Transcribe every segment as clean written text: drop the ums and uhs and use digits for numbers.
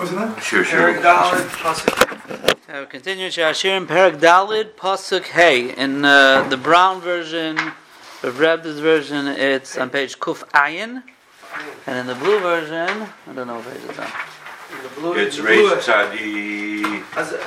What's that? Sure. Perak Dalet, Pasuk. We continue Shirim Perak Dalet Pasuk Hey. In the Brown version, the Rebbe's version, it's on page Kuf Ayin, and in the blue version, I don't know what page it's on. It's Reish Tzadi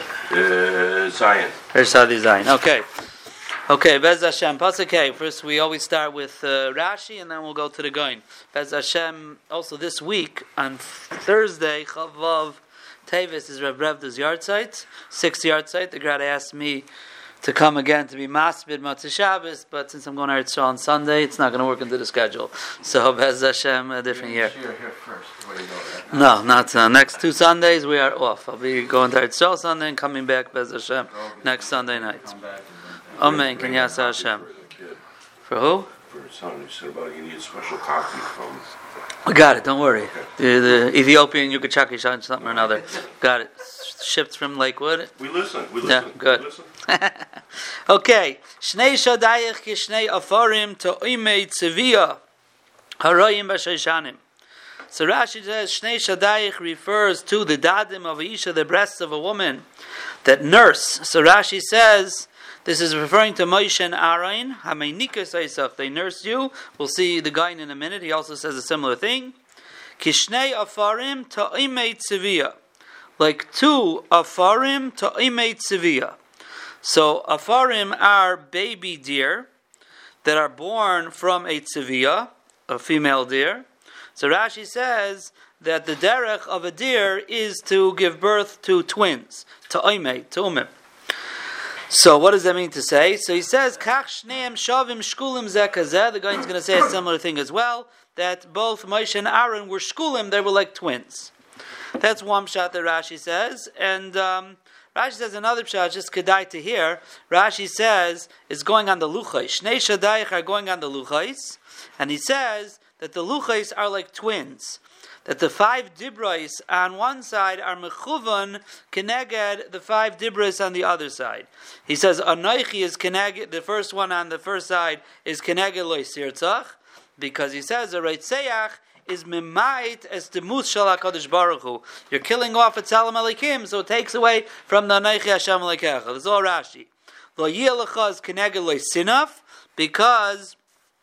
Zion. Reish Tzadi Zion. Okay, Bez Hashem, Pasuk Hey. First, we always start with Rashi, and then we'll go to the Goin. Bez Hashem, also this week, on Thursday, Chavav Tevis is Reb Revda's yard site, 6th yard site. The grad asked me to come again to be Masbid Matzah Shabbos, but since I'm going to Eretz Yisrael on Sunday, it's not going to work into the schedule. So, Bez Hashem, a different year. Here first. Where you go, No, not next 2 Sundays we are off. I'll be going to Eretz Yisrael Sunday and coming back, Bez Hashem, next Sunday night. Amen. Can Yasa Hashem. For who? For son, you said about you need a special copy from. I got it, don't worry. The Ethiopian Yukachaki Shan something or another. Got it. Shipped from Lakewood. We listen. Yeah, good. We listen. Okay. Shnei Shadayich Kishnei Afarim To'imei Tziviyah Haroyim B'Sheishanim. So Rashi says Shnei Shadayich refers to the dadim of Isha, the breasts of a woman that nurse. So Rashi says this is referring to Moshe and Aaron. Hameinika Isach, they nursed you. We'll see the guy in a minute. He also says a similar thing. Kishnei Afarim Ta'imei Tziviyah. Like 2 Afarim Ta'imei Tziviyah. So Afarim are baby deer that are born from a Tziviyah, a female deer. So Rashi says that the derech of a deer is to give birth to twins. Ta'imei, Ta'umim. So what does that mean to say? So he says, Kach shneim shavim shkulim zeh kazeh. The guy is going to say a similar thing as well, that both Moshe and Aaron were shkulim, they were like twins. That's one pshat that Rashi says. And Rashi says another pshat, just kedai to hear. Rashi says, it's going on the luchais. Shnei shadayich are going on the luchais. And he says that the luchais are like twins. That the 5 dibros on one side are mechuvan keneged the 5 dibros on the other side. He says anoichi is keneged, the first one on the first side is keneged lo sirtzach, because he says a reitzeach is mimait as demus shel HaKadosh Baruch Hu. You're killing off a tzalam elikim, so it takes away from the anoichi Hashem elikecha. That's all Rashi. Lo yelecha is keneged lo sinaf, because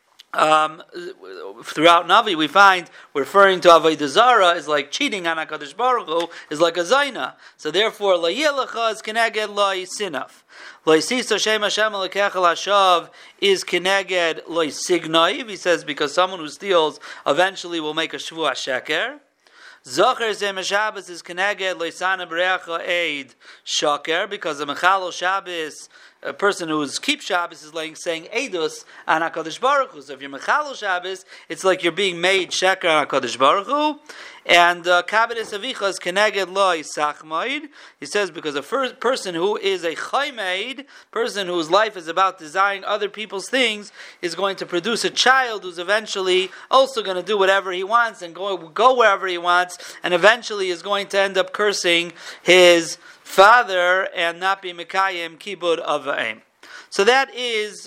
throughout Navi we find referring to Avodah Zarah is like cheating on HaKadosh Baruch Hu, is like a zayna. So therefore, la yelecha is keneged la sinaf. La yisisa shem Hashem alekecha lashav is keneged la signaiv. He says because someone who steals eventually will make a shvuah sheker. Zocher zeh Shabbos is keneged la yisana berecha eid shaker, because the mechalo Shabbos, a person who keeps Shabbos is like saying Eidos on HaKadosh Baruch Hu. So if you're Mechalel Shabbos, it's like you're being made Sheker on HaKadosh Baruch Hu. And Kabbalis Avicha is Keneged Lo Yisachmoid. He says because a person who is a Chaymeid, person whose life is about desiring other people's things, is going to produce a child who's eventually also going to do whatever he wants and go wherever he wants, and eventually is going to end up cursing his father and not be Mekayim Kibud of Aim. So that is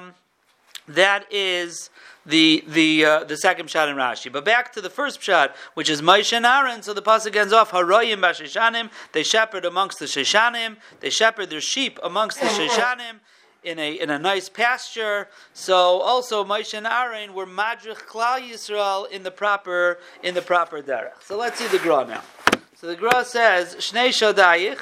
the second pshat in Rashi. But back to the first pshat, which is Moshe and Aaron. So the pasuk ends off Haroyim b'Sheshanim. They shepherd amongst the Sheshanim. They shepherd their sheep amongst the Sheshanim in a nice pasture. So also Moshe and Aaron were Madrich Klal Yisrael in the proper derech. So let's see the Gra now. So the Gra says, Shnei Shadayich,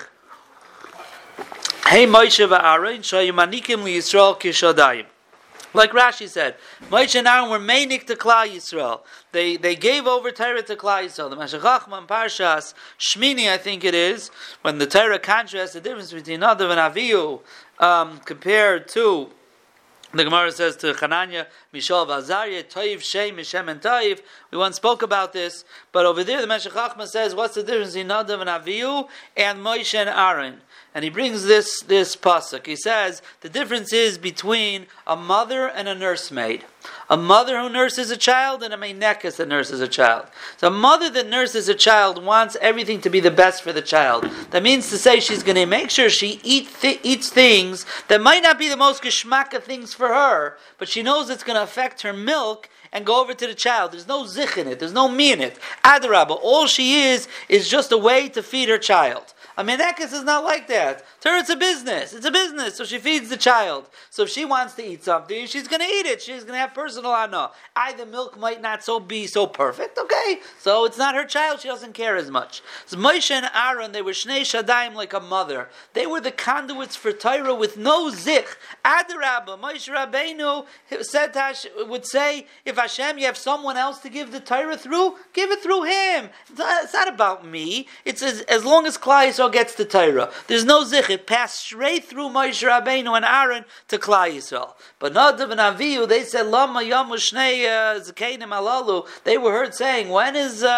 Hey Moshe v'Aaron, Shayimanikim liYisrael kishadayim. Like Rashi said, Moshe and Aaron were meinik to Klal Yisrael. They gave over Torah to Klal Yisrael. The Meshech Chochmah Parshas Shmini, I think it is, when the Torah contrasts the difference between Nadav and Avihu, compared to the Gemara says to Chananya, Mishal v'Azariah, Toiv, Shem, Mishem, and Toiv. We once spoke about this, but over there the Meshech Chochmah says, what's the difference between Nadav and Avihu and Moshe and Aaron? And he brings this pasuk. He says, the difference is between a mother and a nursemaid. A mother who nurses a child and a meinekas that nurses a child. So a mother that nurses a child wants everything to be the best for the child. That means to say she's going to make sure she eats things that might not be the most geschmacka things for her, but she knows it's going to affect her milk, and go over to the child. There's no zich in it. There's no me in it. Adarabah, all she is just a way to feed her child. A menekes is not like that. To her, it's a business. It's a business, so she feeds the child. So if she wants to eat something, she's going to eat it. She's going to have personal ana. The milk might not be so perfect, okay? So it's not her child. She doesn't care as much. So Moshe and Aaron, they were shnei shadayim like a mother. They were the conduits for Torah with no zich. Adarabba, Moshe Rabbeinu would say, if Hashem, you have someone else to give the Torah through, give it through him. It's not about me. It's as long as Klal Yisrael gets the Torah. There's no zich. It passed straight through Moshe Rabbeinu and Aaron to Klal Yisrael. But Nadav and Avihu, they said, Lama Yamu Shnei Zakeinim Alalu. They were heard saying, when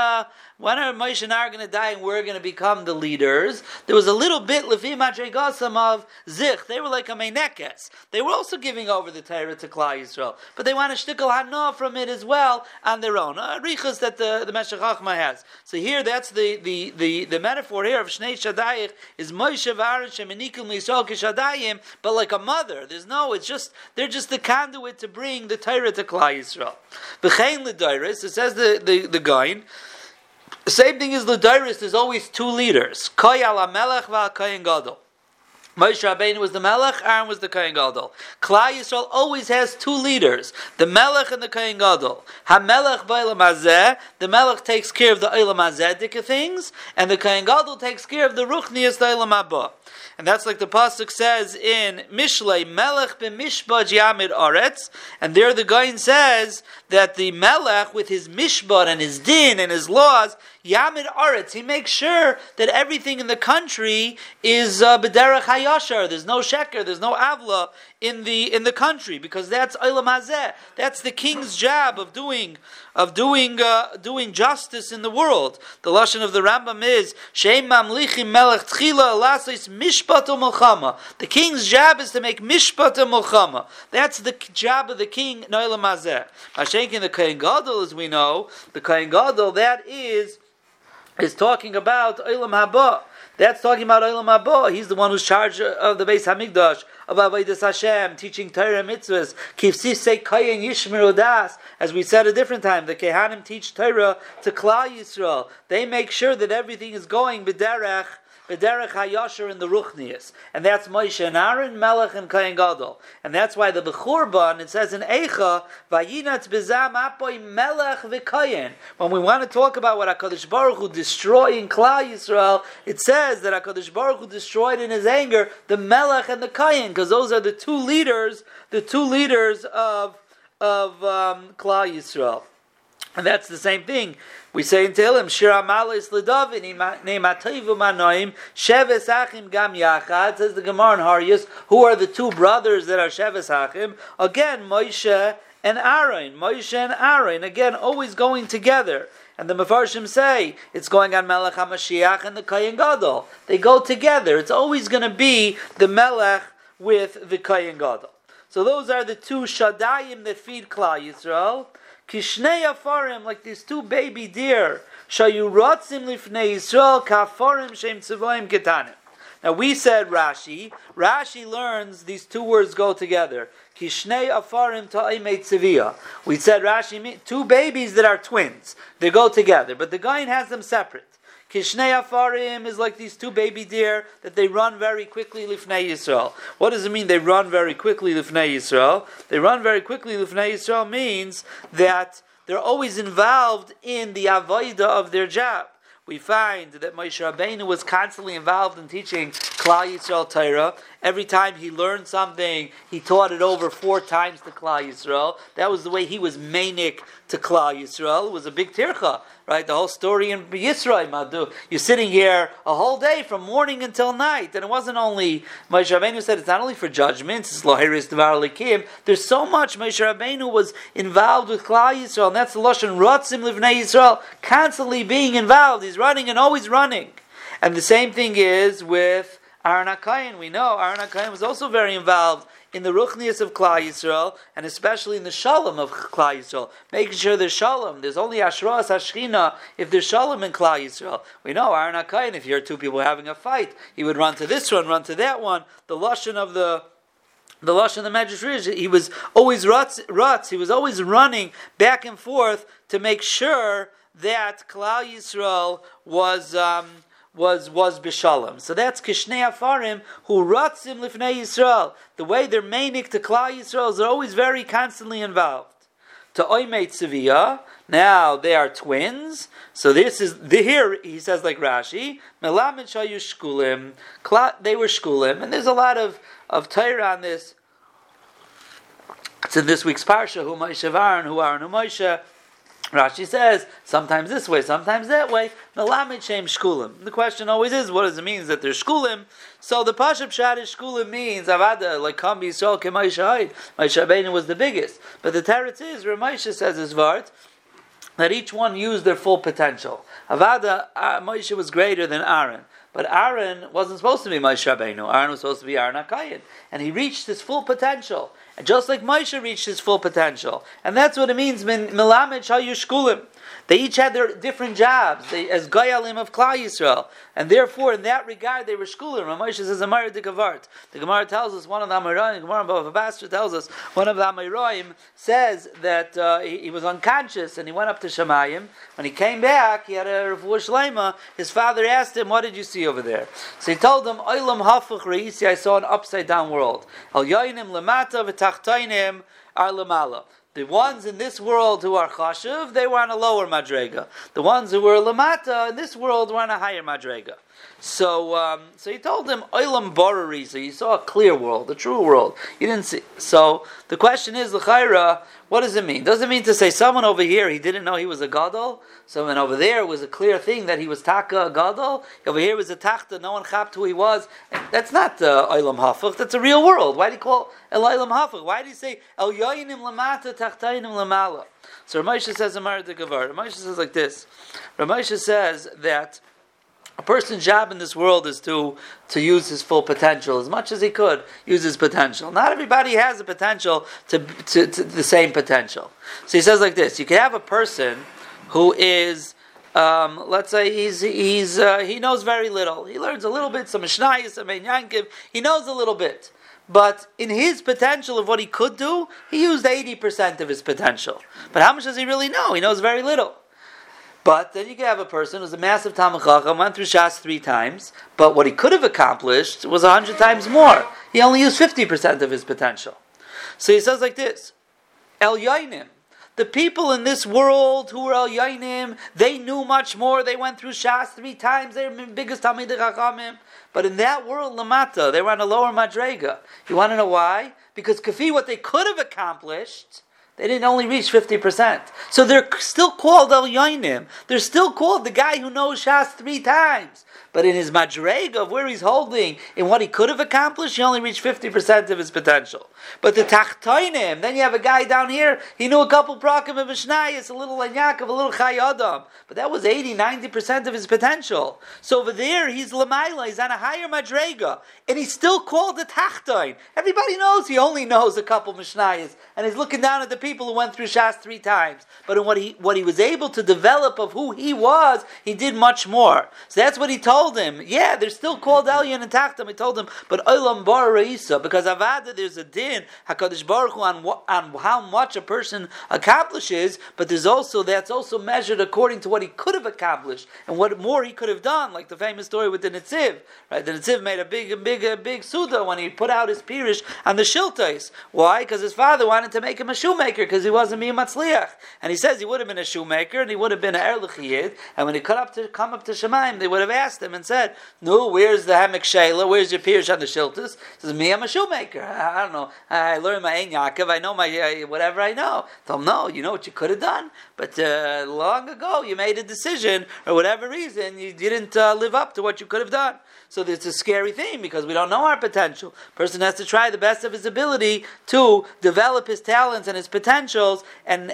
are Moshe and Aaron going to die and we're going to become the leaders? There was a little bit Lefi Madregasam of zich. They were like a menekes. They were also giving over the Torah to Klal Yisrael, but they want a shtickle hana from it as well on their own. Riches that the Meshech Chochmah has. So here, that's the metaphor here of Shnei Shadayich is Moshe v'Aaron shemenikum l'Yisrael k'Shadayim, but like a mother. They're just the conduit to bring the Torah to Klal Yisrael. V'chein l'Dairis, it says the Gaon. The same thing as L'Dairis, there's always two leaders. Koy ala melech v'al Kohen Gadol. Moshe Rabbeinu was the Melech, Aaron was the Kohen Gadol. Klal Yisrael always has two leaders, the Melech and the Kohen Gadol. HaMelech b'Olam Hazeh, the Melech takes care of the Olam Hazeh things, and the Kohen Gadol takes care of the Ruchnias, the Olam Haba. And that's like the pasuk says in Mishlei, Melech b'mishbad yamid aretz. And there the Gaon says that the Melech, with his mishbad and his din and his laws, yamid aretz, he makes sure that everything in the country is b'derech hayashar. There's no sheker, there's no avla in the country, because that's olam hazeh. That's the king's job of doing justice in the world. The lashon of the Rambam is sheim mamlichim melech tchila alasos mishpat u'milchama. The king's job is to make mishpat u'milchama. That's the job of the king in olam hazeh. Hashenkin, the Kohen Gadol, as we know, the Kohen Gadol, that is talking about olam haba. That's talking about Olam Haba. He's the one who's charged of the Beis Hamikdash, of Avodas Hashem, teaching Torah mitzvahs. Kivsisei Kayin Yishmeru Das. As we said a different time, the Kehanim teach Torah to Klal Yisrael. They make sure that everything is going b'derech hayasher in the Ruchnias. And that's Moshe and Aaron, Melech and Kohen Gadol. And that's why the Bechurban, it says in Eicha, Vayinatz bezam apoy Melech v'Kohen. When we want to talk about what HaKadosh Baruch Hu destroyed in Klal Yisrael, it says that HaKadosh Baruch Hu destroyed in his anger the Melech and the Kohen, because those are the two leaders of Klal Yisrael. And that's the same thing. We say in Tehillim, Shir Amalis L'David, Ne'matayivu Manoim, Sheves Achim Gam Yachad, says the Gemara in Haryos, who are the two brothers that are Sheves Achim? Again, Moshe and Aaron. Moshe and Aaron, again, always going together. And the Mefarshim say, it's going on Melech HaMashiach and the Kohen Gadol. They go together. It's always going to be the Melech with the Kohen Gadol. So those are the two Shadayim that feed Klal Yisrael. Kishnei afarim, like these two baby deer. Shayu rotzim lifnei Yisrael kafarim shem tzivoim ketanim. Now we said Rashi. Rashi learns these two words go together. Kishnei afarim ta'imei tziviyah. We said Rashi, two babies that are twins. They go together, but the Gaon has them separate. Kishnei afarim is like these two baby deer that they run very quickly lifnei Yisrael. What does it mean they run very quickly lifnei Yisrael? They run very quickly lifnei Yisrael means that they're always involved in the avodah of their job. We find that Moshe Rabbeinu was constantly involved in teaching Klal Yisrael Torah. Every time he learned something, he taught it over 4 times to Klal Yisrael. That was the way he was mainik to Klal Yisrael. It was a big tircha, right? The whole story in Yisrael, Madu. You're sitting here a whole day from morning until night. And it wasn't only, Moshe Rabbeinu said, it's not only for judgments, it's lohiris devar likim. There's so much Moshe Rabbeinu was involved with Klal Yisrael. And that's the Lashon Rotzim Livnei Yisrael, constantly being involved. He's running and always running. And the same thing is with Aaron HaKohen. We know Aaron HaKohen was also very involved in the Ruchnias of Klal Yisrael, and especially in the Shalom of Klal Yisrael, making sure there's Shalom. There's only Ashras HaShechina if there's Shalom in Klal Yisrael. We know Aaron HaKohen, if you hear two people having a fight, he would run to this one, run to that one. The Lashon of the the Lashon of the Medrash is he was always rutz. He was always running back and forth to make sure that Klal Yisrael was b'shalom. So that's Kishnei Afarim who rutzim lifnei Yisrael. The way they're mainik to Klal Yisrael is they're always very constantly involved. To Oimei Tziviyah, now they are twins. So this is here he says like Rashi, Melamed shayu shkulim. They were shkulim, and there's a lot of Torah on this. It's in this week's parsha. Hu Moshe Aaron, who Aaron, hu Moshe. Rashi says sometimes this way, sometimes that way. Melamed shem shkulim. The question always is, what does it mean that they're shkulim? So the pashup pshat is shkulim means avada like Kam Yisrael ke Moshe Haid. Moshe Rabbeinu was the biggest, but the teretz is Ramosha says his vart that each one used their full potential. Avada Moshe was greater than Aaron. But Aaron wasn't supposed to be Moshe Rabbeinu. Aaron was supposed to be Aaron HaKayin. And he reached his full potential. And just like Moshe reached his full potential. And that's what it means, Melamed Shayu Shkulim. They each had their different jobs, as Gayalim of Klal Yisrael. And therefore, in that regard, they were Shkulim. Moshe says, Amar de Gavart. The Gemara tells us, one of the Amoraim, the Gemara of Basra tells us, one of the Amoraim says that he was unconscious and he went up to Shemayim. When he came back, he had a Refuah Shleima. His father asked him, what did you see over there? So he told him, Olam Hafuch Reisi, I saw an upside down world. El Yoinim Lamata v'Tachtainim Ar Lamala. The ones in this world who are chashuv, they were on a lower madrega. The ones who were lamata in this world were on a higher madrega. So he told him, Olam Borari, so you saw a clear world, a true world. You didn't see. So the question is, l'chayra, what does it mean? Does it mean to say someone over here, he didn't know he was a gadol? Someone over there was a clear thing that he was taka a gadol? Over here was a tachta, no one chapped who he was. That's not Olam Hafuch, that's a real world. Why do you call El Olam Hafuch? Why do you say El Yoinim Lamata Tachtainim Lamala? So Ramosha says, Amar de Gavar. Ramosha says like this. Ramosha says that a person's job in this world is to use his full potential as much as he could. Use his potential. Not everybody has the potential to the same potential. So he says like this: you can have a person who is, let's say, he knows very little. He learns a little bit, some Mishnayos, some Ein Yankiv. He knows a little bit. But in his potential of what he could do, he used 80% of his potential. But how much does he really know? He knows very little. But then you can have a person who's a massive Talmid Chacham, went through Shas 3 times, but what he could have accomplished was 100 times more. He only used 50% of his potential. So he says like this, El Yoinim, the people in this world who were El Yoinim, they knew much more, they went through Shas 3 times, they were the biggest Talmid Chachamim, but in that world, Lamata, they were on a lower Madrega. You want to know why? Because Kafi, what they could have accomplished, they didn't only reach 50%. So they're still called El Yoinim. They're still called the guy who knows Shas 3 times. But in his madrega of where he's holding, in what he could have accomplished, he only reached 50% of his potential. But the Tachtoinim, then you have a guy down here, he knew a couple prakim of Mishnayos, a little Lanyakov, a little Chai Adam. But that was 80-90% of his potential. So over there, he's Lamaila, he's on a higher madrega. And he's still called the Tachtoin. Everybody knows he only knows a couple Mishnayos. And he's looking down at the people who went through Shas 3 times. But in what he was able to develop of who he was, he did much more. So that's what he told him. Yeah, they're still called Elyon and Tachtam. He told him, but Olam Bar Reisa, because Avada, there's a din, HaKadosh Baruch Hu, on how much a person accomplishes, but that's also measured according to what he could have accomplished, and what more he could have done, like the famous story with the Netziv. Right? The Netziv made a big Suda when he put out his Pirish on the Shiltais. Why? Because his father wanted to make him a shoemaker, because he wasn't Miyam Matzliach. And he says he would have been a shoemaker, and he would have been an Erlich Yid, and when he come up to Shemaim, they would have asked him and said, no, where's the Hamek Sheila? Where's your Pirish on the Shiltas? He says, me, I'm a shoemaker. I don't know. I learned my Ein Yaakov. I know my whatever I know. So no, you know what you could have done? But long ago, you made a decision, or whatever reason, you didn't live up to what you could have done. So it's a scary thing, because we don't know our potential. Person has to try the best of his ability to develop his talents and his potentials,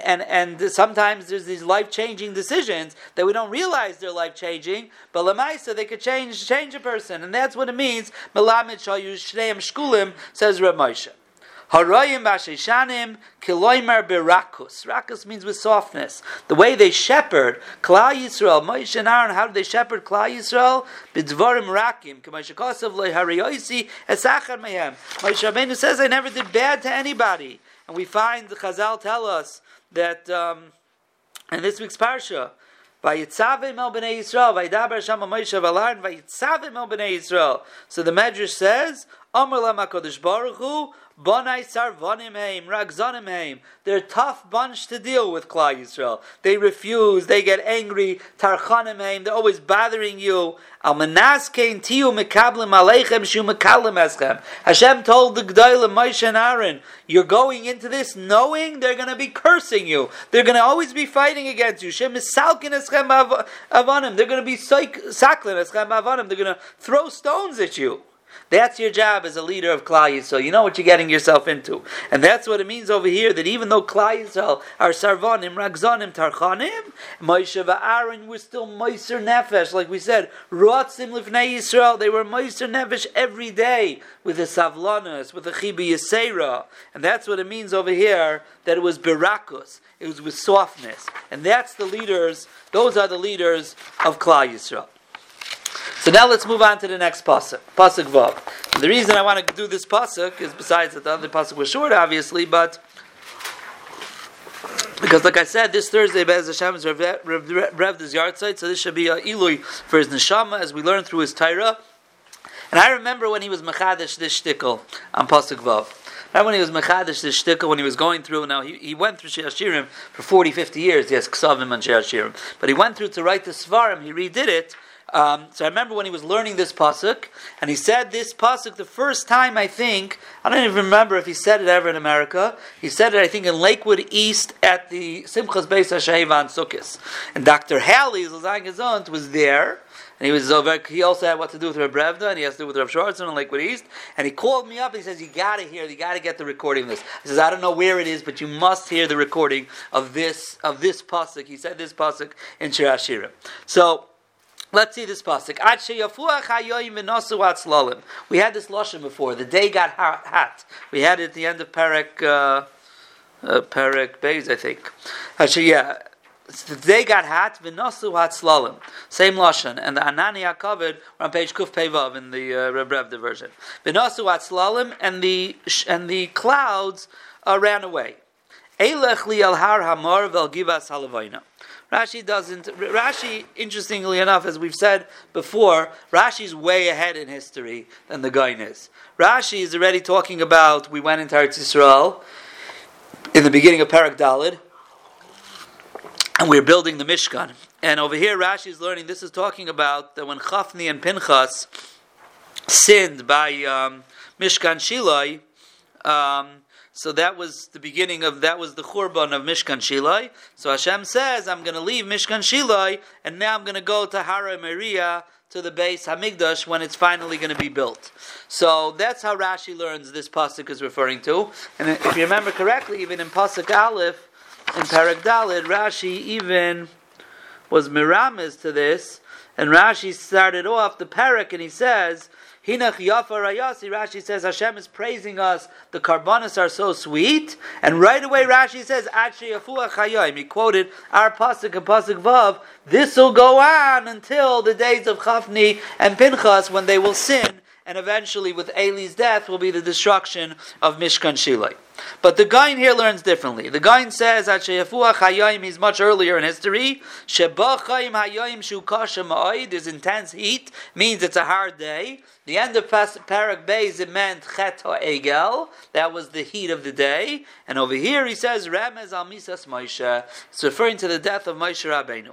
and sometimes there's these life-changing decisions that we don't realize they're life-changing, but Lamaisa, they could change a person, and that's what it means. Melamed shayu shneim shkulim, says Reb Moshe. Harayim b'Sheshanim kiloimer berakus. Rakus means with softness. The way they shepherd Klal Yisrael, Moshe and Aaron, how did they shepherd Klal Yisrael? B'dvarim rakim. K'moshe kosav le'hariyosi esachar mehem. Moshe Rabbeinu says, I never did bad to anybody. And we find the Chazal tell us that in this week's parsha, Vayitzavim el b'nei Yisrael, Vayidaber Shama Moshe v'Aaron, Vayitzavim el b'nei Yisrael. So the Medrash says, Amar lam HaKadosh Baruch Hu, Bonai sarvanim heim, ragzanim heim. They're a tough bunch to deal with, Klal Yisrael. They refuse, they get angry, tarchanim heim, they're always bothering you. Al menaskein tiyu mekablim aleichem shu mekalim eschem. Hashem told the G'daylim, Moshe and Aaron, you're going into this knowing they're going to be cursing you. They're going to always be fighting against you. Shem misalkin eschem avanim. They're going to be saklin eschem avanim. They're going to throw stones at you. That's your job as a leader of Klal Yisrael. You know what you're getting yourself into. And that's what it means over here, that even though Klal Yisrael are sarvanim, ragzanim, tarchanim, Moshe and Aaron were still moiser nefesh, like we said, rotzim lifnei Yisrael, they were moiser nefesh every day, with a savlanus, with a chibi yisera. And that's what it means over here, that it was berakus, it was with softness. And that's the leaders, those are the leaders of Klal Yisrael. So now let's move on to the next pasuk, pasuk Vav. And the reason I want to do this pasuk is, besides that the other pasuk was short, obviously, but because, like I said, this Thursday, Be'ez Hashem is Rev's yard site, so this should be a ilui for his neshama as we learn through his Torah. And I remember when he was mechadish this shtickle on pasuk Vav. Right when he was mechadish this shtickle, when he was going through, now he went through Shir Hashirim for 40, 50 years. Yes, ksavim on Shir Hashirim, but he went through to write the Svarim. He redid it. So I remember when he was learning this pasuk, and he said this pasuk the first time, I think, I don't even remember if he said it ever in America. He said it, I think, in Lakewood East at the Simchas Beis HaShevan Sukkos. And Dr. Halley, Zolzang Gezont, was there, and he was over. He also had what to do with Reb Brevda, and he has to do with Reb Schwartzen in Lakewood East. And he called me up, and he says, you got to get the recording of this. He says, I don't know where it is, but you must hear the recording of this pasuk. He said this pasuk in Shir Hashirim. So, let's see this pasuk. We had this lashon before. The day got hot. We had it at the end of Perek Beis, I think. Actually, yeah. The day got hot. V'nosu hatzlalim. Same lashon. And the Anania covered on page Kuf Pevav in the Reb Revda version. V'nosu hatzlalim, and the clouds ran away. Eilech li al har hamor vel givas halavayna. Rashi, interestingly enough, as we've said before, Rashi's way ahead in history than the Gaon is. Rashi is already talking about, we went into Eretz Yisrael in the beginning of Perek Daled, and we're building the Mishkan. And over here, Rashi is learning, this is talking about that when Chafni and Pinchas sinned by Mishkan Shilai, so that was the beginning of, that was the Churban of Mishkan Shilai. So Hashem says, I'm going to leave Mishkan Shilai, and now I'm going to go to Hara Moriah, to the base Hamikdash, when it's finally going to be built. So that's how Rashi learns this pasuk is referring to. And if you remember correctly, even in pasuk Aleph, in Perek Daled, Rashi even was miramis to this, and Rashi started off the Perek, and he says, Hinach Yafa Rayasi, Rashi says, Hashem is praising us, the karbanos are so sweet, and right away Rashi says, Achi Yafuach Hayom. He quoted our pasuk and pasuk Vav, this will go on until the days of Chafni and Pinchas, when they will sin, and eventually with Eli's death will be the destruction of Mishkan Shilai. But the Gaon here learns differently. The Gaon says that Sheyafuach Hayom is much earlier in history. Sheba Chaim Hayom Shu Kasha Ma'od, there's intense heat, means it's a hard day. The end of Perek Beis, it meant Chet HaEgel, that was the heat of the day. And over here he says, Remez Al Misas Moshe, it's referring to the death of Moshe Rabbeinu.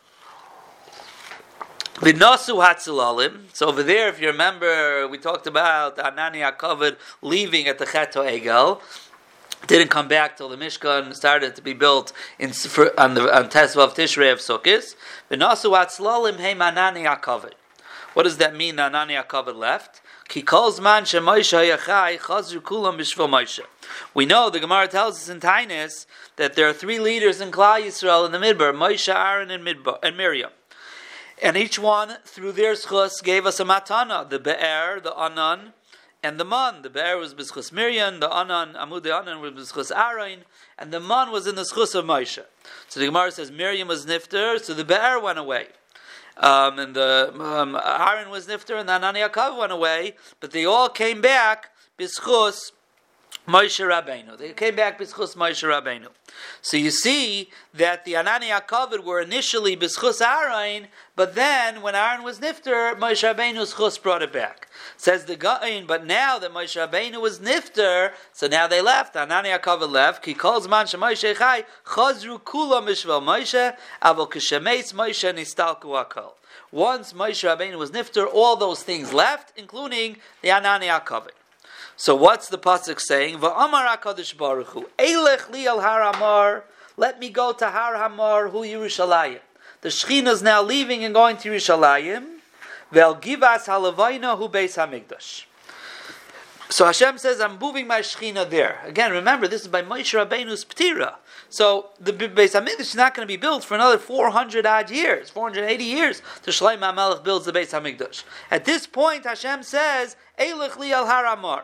V'nosu hatzalalim. So over there, if you remember, we talked about Anania covered leaving at the Chet HaEgel. Didn't come back till the Mishkan started to be built on Tesvav Tishrei of Sukkos. V'nosu hatzalalim heim Anania covered. What does that mean? Anania covered left. Ki kol zman sheMoshe hayachai chazru kulam b'shvil Moshe. We know the Gemara tells us in Tainis that there are three leaders in Klal Yisrael in the Midbar: Moshe, Aaron, and Miriam. And each one, through their schus, gave us a matana, the Be'er, the Anan, and the man. The be'er was b'schus Miriam, the anan, Amud Anan was b'schus Aaron, and the man was in the schus of Moshe. So the Gemara says Miriam was nifter, so the be'er went away. And the Aaron was nifter, and the Anani Yaakov went away, but they all came back b'schus Moshe Rabbeinu. They came back b'schus Moshe Rabbeinu. So you see that the Anani Yaakov were initially b'schus Aaron, but then when Aaron was nifter, Moshe Rabbeinu's schus brought it back. Says the Gaon, but now that Moshe Rabbeinu was nifter, so now they left. Anani Yaakov left. He calls man Moshe Chai chazru kula mishvel Moshe avol kishemeis Moshe nistalku akol. Once Moshe Rabbeinu was nifter, all those things left, including the Anani Yaakov. So what's the pasuk saying? Va'amar HaKadosh Baruch Hu, Eilech li al Har Hamar, let me go to Har Hamar, hu Yerushalayim. The Shechina is now leaving and going to Yerushalayim. Ve'el givas halavayna hu Beis Hamikdash. So Hashem says, I'm moving my Shechina there. Again, remember, this is by Moshe Rabbeinu's Ptira. So the Beis Hamikdash is not going to be built for another 400 odd years, 480 years, till Shlomo HaMelech builds the Beis Hamikdash. At this point, Hashem says, Eilech li al Har Hamar.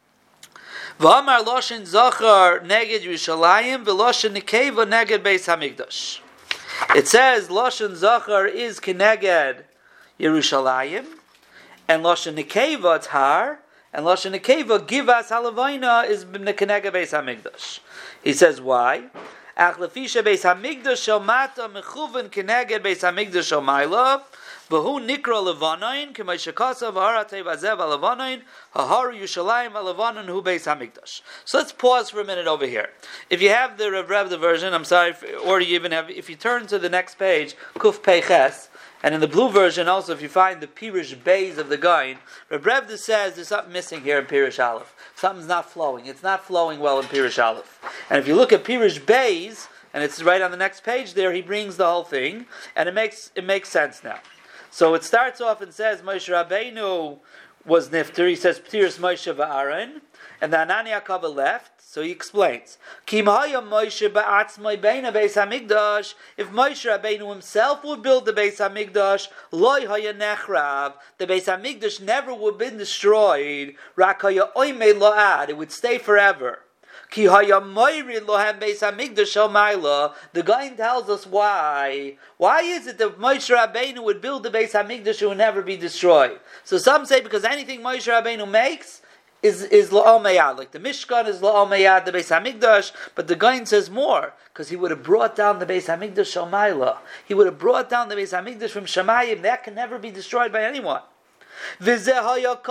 V'amar loshin zachar neged Yerushalayim v'loshin nekeva neged Beis Hamikdash. It says loshin zachar is keneged Yerushalayim, and loshin nekeva it's har, and loshin nekeva givas halavayna is keneged Beis Hamikdash. He says why? Ach lefisha Beis Hamikdash shel mata mechuven keneged Beis Hamikdash shel ma'ila. V'hu nikra levanayin k'may shekasav ha'aratei v'azev ha'levanayin ha'haru Yushalayim ha'levanan hu Beis Hamikdash. So let's pause for a minute over here. If you have the Rav the version, I'm sorry, or you even have, if you turn to the next page, Kuf Peiches, and in the blue version also, if you find the Pirish Beis of the Gaon, Rav Revda says there's something missing here in Pirish Aleph. Something's not flowing. It's not flowing well in Pirish Aleph. And if you look at Pirish Beis, and it's right on the next page there, he brings the whole thing, and it makes sense now. So it starts off and says Moshe Rabbeinu was nifter. He says Ptiris Moshe v'Aaron, and the Anani Yaakov left. So he explains Kim haya Moshe ba'atzmai beina Beis Hamikdash. If Moshe Rabbeinu himself would build the Beis Hamikdash, loy haya nechrav. The Beis Hamikdash never would have been destroyed. Rak haya oimei lo'ad. It would stay forever. Ki haya moiri lohem Beis Hamikdash shel ma'ila. The guy tells us why. Why is it that Moshe Rabbeinu would build the Beis Hamikdash and would never be destroyed? So some say because anything Moshe Rabbeinu makes is la'al meyad. Like the Mishkan is la'al meyad, the Beis Hamikdash. But the guy says more because he would have brought down the Beis Hamikdash shel ma'ila. He would have brought down the Beis Hamikdash from Shemayim. That can never be destroyed by anyone. Says the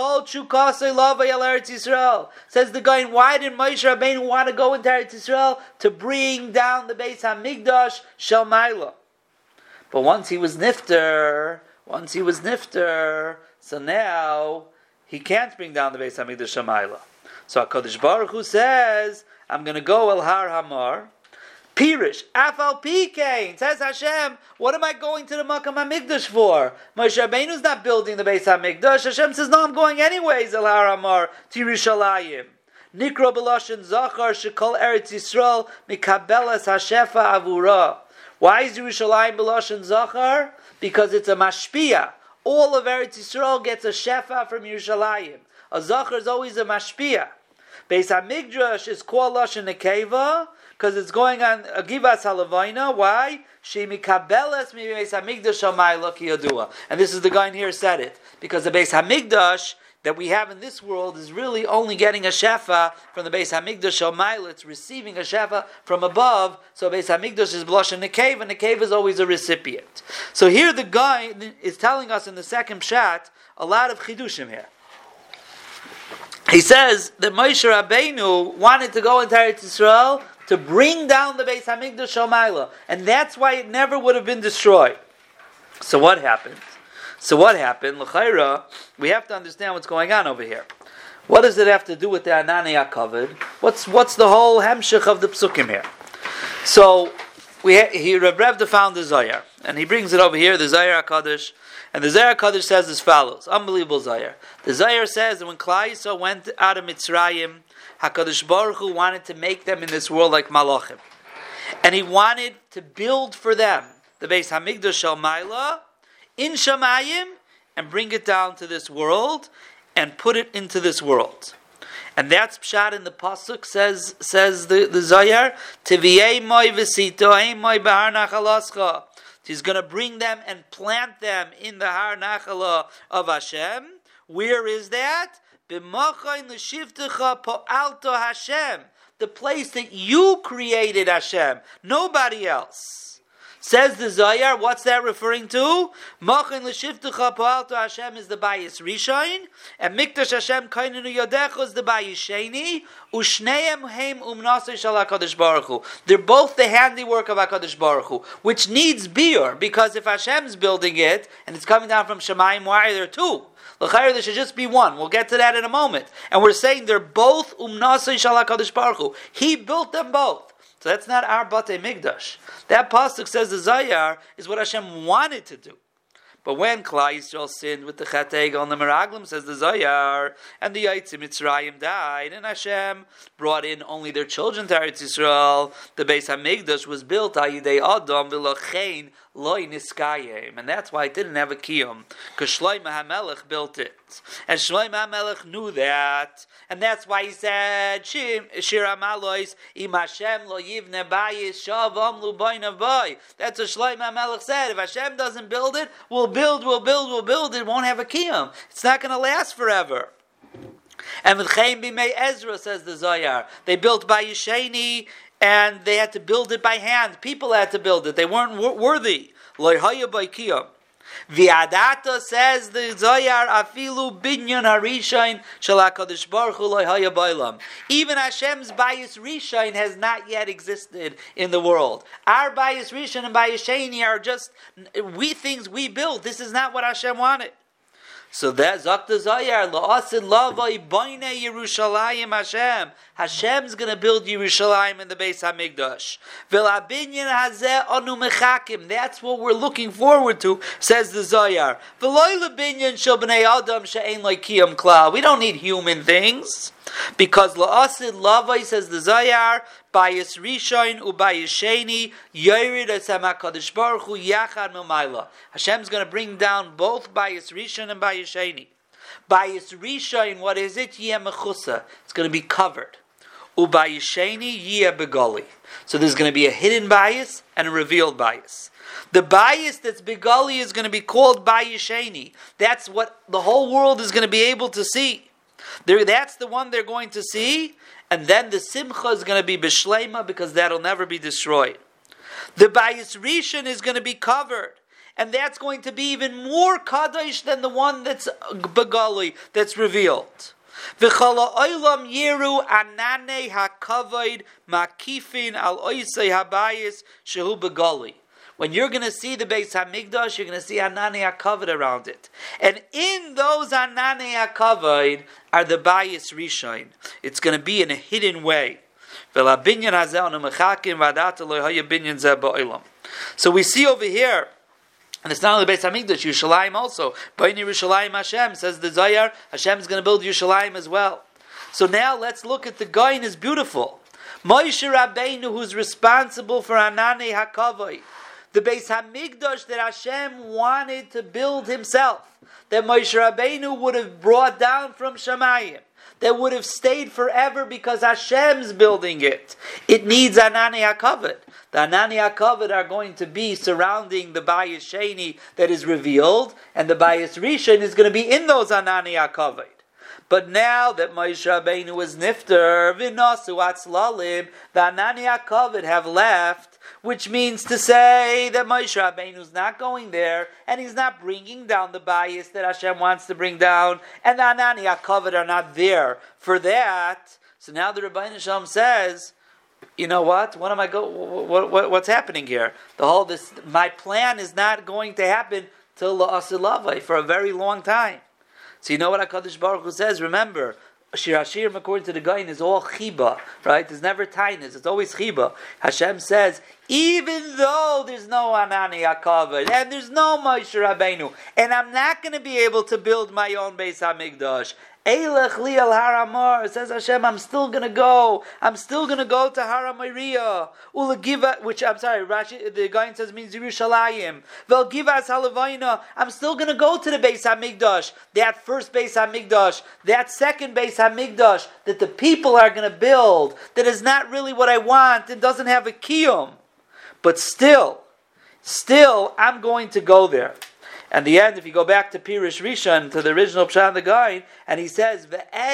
guy, why did Moshe Rabbeinu want to go into Eretz Yisrael? To bring down the Beis Hamikdash Shel Ma'ila. But once he was nifter, so now he can't bring down the Beis Hamikdash Shel Ma'ila. So HaKadosh Baruch Hu says, I'm going to go El Har Hamar. Pirish, Afal Pikein, says Hashem, what am I going to the Makam HaMikdash for? Moshe Rabbeinu's not building the Beis HaMikdash. Hashem says, no, I'm going anyways, El Har Hamar, to Yerushalayim. Nikro B'loshen Zachar, Shekol Eretz Yisrael, Mikabelas HaShefa Avura. Why is Yerushalayim B'loshen Zachar? Because it's a mashpia. All of Eretz Yisrael gets a shefa from Yerushalayim. A Zachar is always a mashpia. Beis HaMikdash is called Loshen Nekeva, because it's going on Givas Halavayna. Why? Shemikabeles mi Beis Hamikdash Shamayla ki Yadua. And this is the guy in here said it. Because the Beis Hamikdash that we have in this world is really only getting a shefa from the Beis Hamikdash Shamayla. It's receiving a shefa from above. So Beis Hamikdash is blush and Nekev, and Nekev is always a recipient. So here the guy is telling us in the second pshat a lot of chidushim here. He says that Moshe Rabbeinu wanted to go into Eretz Yisrael to bring down the Beis Hamikdash Shel Ma'ila, and that's why it never would have been destroyed. So what happened? L'chayra, we have to understand what's going on over here. What does it have to do with the Anani Yaakov? What's the whole hemshich of the psukim here? So Rav Revda found the Zohar, and he brings it over here, the Zohar HaKadosh. And the Zohar HaKadosh says as follows, unbelievable Zohar. The Zohar says that when Klal Yisrael went out of Mitzrayim, HaKadosh Baruch Hu wanted to make them in this world like Malachim. And he wanted to build for them the Beis Hamikdash Shel Ma'ila in Shamayim and bring it down to this world. and put it into this world. And that's pshat in the pasuk, says the Zohar, Tiviyei moi v'sitoim moi b'har nachalascha. He's going to bring them and plant them in the Har Nachala of Hashem. Where is that? B'machay l'shivtecha po'alto Hashem. The place that you created, Hashem. Nobody else. Says the Zohar, what's that referring to? Machin l'shivtecha po'alto Hashem is the Bayis Rishon, and Mikdash Hashem kainenu yodecha is the Bayis Sheni, u'shneim heim umnasei shel HaKadosh Baruch Hu. They're both the handiwork of HaKadosh Baruch Hu, which needs biur, because if Hashem's building it, and it's coming down from Shemayim, why are there two? L'chayr, there should just be one. We'll get to that in a moment. And we're saying they're both umnasei shel HaKadosh Baruch Hu. He built them both. So that's not our Batei Mikdash. That pasuk says the Zohar is what Hashem wanted to do. But when Klal Yisrael sinned with the Chet Egel and the Meraglim, says the Zohar, and the Yitzim Mitzrayim died, and Hashem brought in only their children to Eretz Yisrael, the Beis HaMikdash was built Ayidei Adam v'lochein loy niskayim, and that's why it didn't have a kiyum, because Shlomo HaMelech built it, and Shlomo HaMelech knew that, and that's why he said, Shir HaMalois im Hashem lo yivne bayis shav amlu boinav boy. That's what Shlomo HaMelech said. If Hashem doesn't build it, we'll build. It won't have a kiyum. It's not going to last forever. And with Chaim Bimei Ezra, says the Zohar, they built by Yisheni, and they had to build it by hand. People had to build it. They weren't worthy. Lo haya by kiyum. V'adata, says the Zohar, afilu binyan harishain shel HaKadosh Baruch Hu lo haya b'olam. Even Hashem's Bayis Rishon has not yet existed in the world. Our Bayis Rishon and Bayis Sheni are just things we build. This is not what Hashem wanted. So that Zakta Zohar, la'asid lavai boine Yerushalayim Hashem. Hashem's going to build Yerushalayim in the Beis HaMikdash. V'labinyan hazeh anu mechakim. That's what we're looking forward to, says the Zohar. V'loy labinyan shel b'nei adam she'ein lo kiyum klal. We don't need human things. Because la'asid lavai, says the Zohar, Bayis Rishon u'Bayis Sheni Yored Hashem HaKadosh Baruch Hu Yachad Milmayla. Hashem's going to bring down both Bayis Rishon and Bayis Sheni. Bayis Rishon, what is it? Yeh mechusa. It's going to be covered. U'Bayis Sheni Yeh begali. So there's going to be a hidden bias and a revealed bias. The bias that's begali is going to be called Bayis Sheni. That's what the whole world is going to be able to see. That's the one they're going to see, and then the simcha is going to be b'shleima, because that'll never be destroyed. The Bayis Rishon is going to be covered, and that's going to be even more kadosh than the one that's begali, that's revealed. V'chala olam yiru anane hakavod makifin al oisei habayis shehu begali. When you're going to see the Beis HaMikdash, you're going to see Anani HaKavod around it. And in those Anani HaKavod are the Bayis Rishon. It's going to be in a hidden way. So we see over here, and it's not only Beis HaMikdash, Yerushalayim also. B'nai Yerushalayim Hashem, says the Zohar, Hashem is going to build Yerushalayim as well. So now let's look at the Gaon is beautiful. Moshe Rabbeinu, who's responsible for Anani HaKavod. The Beis HaMikdash that Hashem wanted to build himself, that Moshe Rabbeinu would have brought down from Shemayim, that would have stayed forever because Hashem's building it. It needs Anani HaKavod. The Anani HaKavod are going to be surrounding the Bayis Sheni that is revealed, and the Bayis Rishon is going to be in those Anani HaKavod. But now that Moshe Rabbeinu was nifter, v'nasu atzlalim, the Anani HaKavod have left, which means to say that Moshe Rabbeinu is not going there, and he's not bringing down the bias that Hashem wants to bring down, and the Anani HaKavod are not there for that. So now the Rebbeinu Shalom says, you know what? What's happening here? My plan is not going to happen till la'asid lavai for a very long time. So you know what HaKadosh Baruch Hu says? Remember, Shir Hashirim, according to the Gaon, is all chiba, right? There's never tainus, it's always chiba. Hashem says, even though there's no Anani HaKavod, and there's no Moshe Rabbeinu, and I'm not going to be able to build my own Beis HaMikdash, Eilech li al Haramar, says Hashem, I'm still going to go. I'm still going to go to Haramariya. Ulagiva, which, I'm sorry, Rashi, the guy says means Yerushalayim. Vel Givas Halavayna, I'm still going to go to the Beis HaMikdash. That first Beis HaMikdash, that second Beis HaMikdash that the people are going to build, that is not really what I want and doesn't have a kiyum. But still, I'm going to go there. And the end, if you go back to Pirush Rishon, to the original Pshat of the guy, and he says,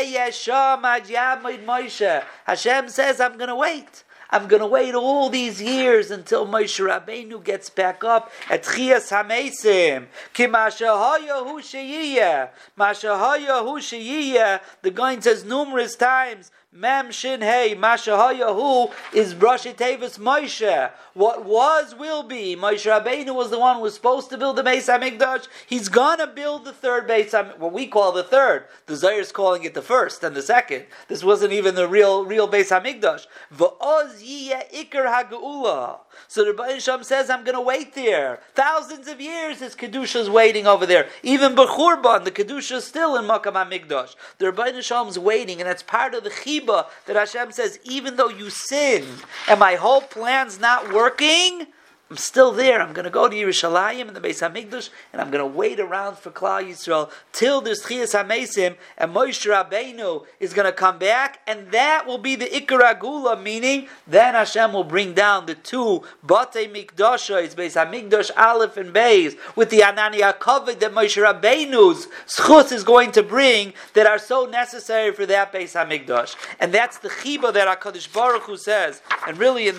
Hashem says, I'm going to wait. I'm going to wait all these years until Moshe Rabbeinu gets back up at Tchias HaMeisim. Ki Mashahayahu Sheyiyah. Mashahayahu Sheyiyah. The guy says numerous times, Mem Shin Hey, Mashahayahu is Rashi Tevis Moshe. What was will be. Moshe Rabbeinu was the one who was supposed to build the Beis HaMikdash. He's gonna build the third Beis HaMikdash, what we call the third. The Zohar is calling it the first and the second. This wasn't even the real Beis HaMikdash. V'oz yiyeh ikar ha'geula. So the Rebbeinu Shalom says, I'm gonna wait there. Thousands of years his Kedusha is waiting over there. Even B'churban, the Kedusha is still in Makam HaMikdash. The Rebbeinu Shalom is waiting, and that's part of the Chiba that Hashem says, even though you sin and my whole plan's not working, I'm still there. I'm going to go to Yerushalayim and the Beis HaMikdash, and I'm going to wait around for Klal Yisrael till there's Tchias HaMeisim, and Moshe Rabbeinu is going to come back, and that will be the Ikar HaGula, meaning then Hashem will bring down the two Batei Mikdashos, Beis HaMikdash Aleph and Beis, with the Anani HaKavod that Moshe Rabbeinu's Schus is going to bring, that are so necessary for that Beis HaMikdash. And that's the Chiba that HaKadosh Baruch Hu says, and really in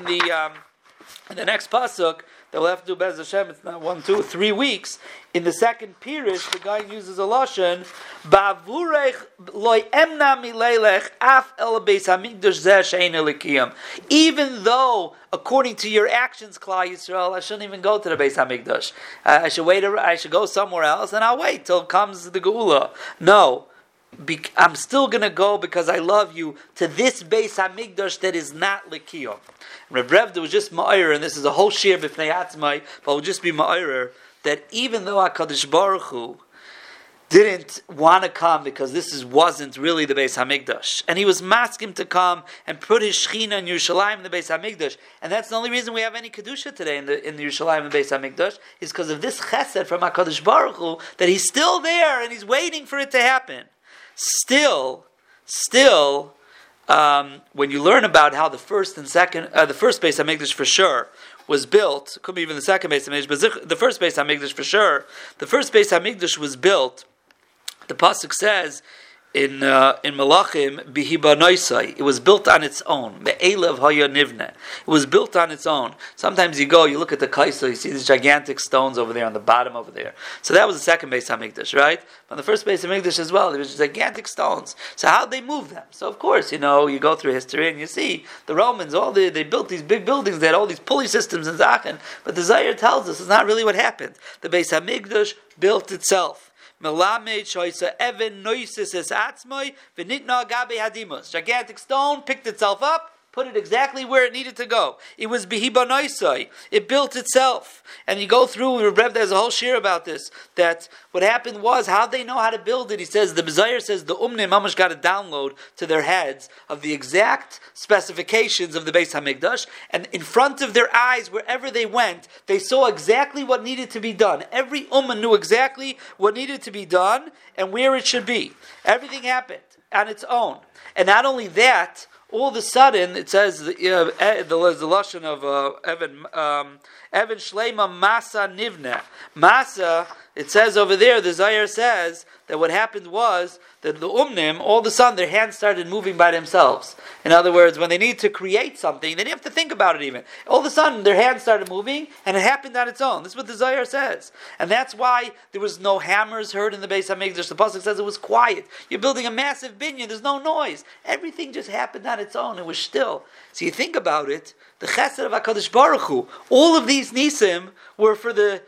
the next pasuk that we'll have to do Bez Hashem, it's not 1, 2, 3 weeks. In the second Pirish, the guy uses a lashon, Ba'avurech loy emna mileilech af el beis hamikdash zeh she'ein elikiyam. Even though, according to your actions, Klal Yisrael, I shouldn't even go to the Beis Hamikdash. I should wait. I should go somewhere else, and I'll wait till comes the Geula. No. I'm still going to go because I love you to this Beis HaMikdash that is not Lekiyom. Reb Revda was just ma'ir, and this is a whole shir b'fnei atzmai, but will just be ma'ir, that even though HaKadosh Baruch Hu didn't want to come because wasn't really the Beis HaMikdash, and he was masking to come and put his Shechina in Yerushalayim in the Beis HaMikdash, and that's the only reason we have any Kedusha today in the Yerushalayim and the Beis HaMikdash, is because of this chesed from HaKadosh Baruch Hu, that he's still there and he's waiting for it to happen. Still, when you learn about how the first Beis HaMikdash for sure was built, could be even the second Beis HaMikdash, but the first Beis HaMikdash for sure, the first Beis HaMikdash was built, the pasuk says, in Malachim, Bihiba Noisai. It was built on its own. Me'elev haya nivne. It was built on its own. Sometimes you look at the Kaisa, you see these gigantic stones over there on the bottom over there. So that was the second Beis HaMikdash, right? But the first Beis HaMikdash as well, there was gigantic stones. So how'd they move them? So of course, you go through history and you see the Romans, they built these big buildings, they had all these pulley systems in Zachin. But the Zohar tells us it's not really what happened. The Beis HaMikdash built itself. Gigantic stone picked itself up, put it exactly where it needed to go. It was Behiba Noisai. It built itself. And you go through, there's a whole shir about this, that what happened was, how they know how to build it. He says, the Zohar says, the Umnim Mamash got a download to their heads of the exact specifications of the Beis HaMikdash, and in front of their eyes, wherever they went, they saw exactly what needed to be done. Every Ummah knew exactly what needed to be done, and where it should be. Everything happened on its own. And not only that, all of a sudden, it says, the lashon of Evan Shleima Masa Nivna. Masa, it says over there, the Zohar says that what happened was that the Umnim, all of a sudden, their hands started moving by themselves. In other words, when they need to create something, they didn't have to think about it even. All of a sudden, their hands started moving, and it happened on its own. This is what the Zohar says. And that's why there was no hammers heard in the Beis HaMikdash. The pasuk says it was quiet. You're building a massive binyan, there's no noise. Everything just happened on its own. It was still. So you think about it, the chesed of HaKadosh Baruch Hu, all of these nisim were for the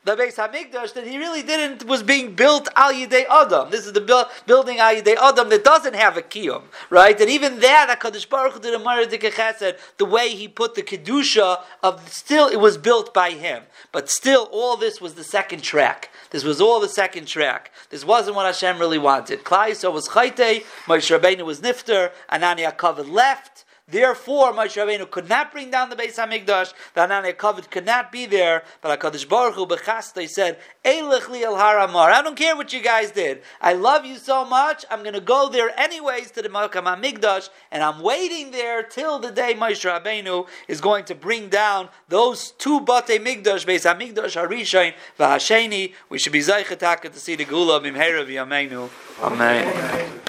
the Beis Hamikdash that he really didn't was being built al Yidei Adam. This is the building al Yidei Adam that doesn't have a kiyum, right? And even that HaKadosh Baruch Hu did a Maradik Chesed, the way he put the kedusha of still it was built by him, but still all this was the second track. This was all the second track. This wasn't what Hashem really wanted. Klal Yisrael was Chaytei, Moshe Rabbeinu was Nifter, Anani HaKavod left. Therefore, Moshe Rabbeinu could not bring down the Beis Hamikdash. The Anani HaKavod could not be there. But HaKadosh Baruch Hu b'chastei said, Eilech li el har Amar. I don't care what you guys did. I love you so much. I'm going to go there anyways to the Makam HaMikdash, and I'm waiting there till the day Moshe Rabbeinu is going to bring down those two Batei Mikdash, Beis Hamikdash Harishain v'Hasheni. We should be Zaychetaka to see the Gula Bimheira v'Yameinu. Amen.